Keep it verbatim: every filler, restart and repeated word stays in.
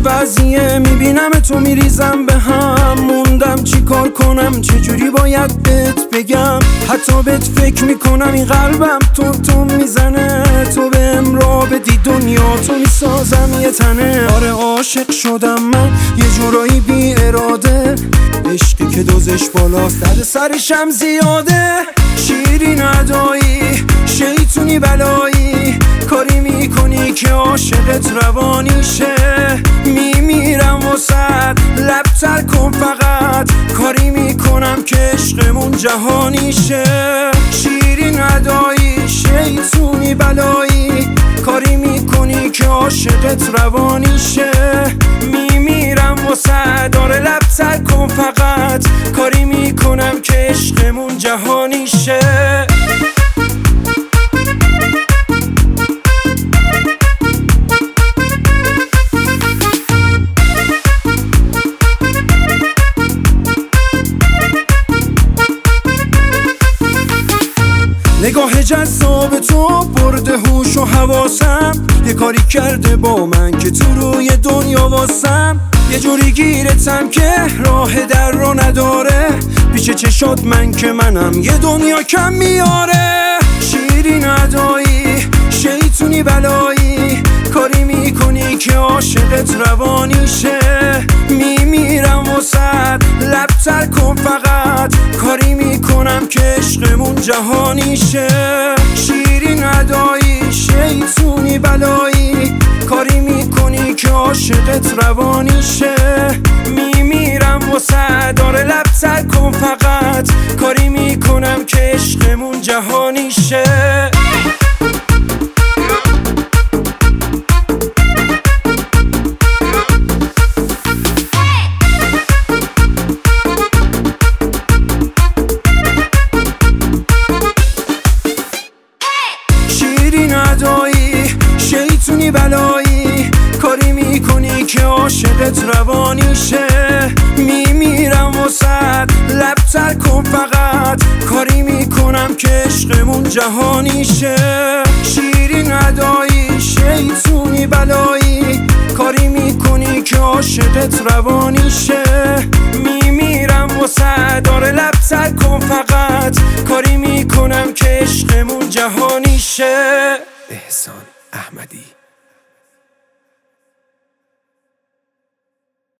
وضعیه میبینم تو میریزم به هم، موندم چی کار کنم، چجوری باید بهت بگم. حتی بهت فکر میکنم این قلبم تو تو میزنه، تو بهم راه بدی دنیا تو میسازم یه تنه. آره عاشق شدم من یه جورایی بی اراده، عشقی که دوزش بالاست در سرشم زیاده. شیرین ادایی شیطونی بلایی، کاری میکنی که عاشقت روانی شه. میمیرم واسد لب تر کن فقط، کاری میکنم که عشقمون جهانی شه. شیرین ادایی شیطونی بلایی، کاری میکنی که عاشقت روانی شه. میمیرم واسد داره لب تر کن فقط، کاری میکنم که عشقمون جهانی شه. نگاه جذاب تو برده هوش و حواسم، یه کاری کرده با من که تو روی دنیا واسم. یه جوری گیرتم که راه در رو نداره، پیش چشات من که منم یه دنیا کم میاره. شیرین ادایی شیطونی بلایی، کاری میکنی که عاشقت روانی شه. میمیرم واسد لب تر کن فقط، کاری میکنم که عشقمون جهانی شه. شیرین ادایی شیطونی بلایی، کاری میکنی که عاشقت روانی شه. میمیرم واسد داره لب تر کن فقط، کاری میکنم که عشقمون جهانی شه. ندایی شیطونی بلایی، کاری میکنی که عاشقت روانی شه. میمیرم واسد لب تر کن فقط، کاری میکنم که عشقمون جهانی شه. شیرین ادایی شیطونی بلایی، کاری میکنی که عاشقت روانی شه. میمیرم واسد داره لب تر کن فقط، کاری میکنم که عشقمون جهانی شه. احسان احمدی.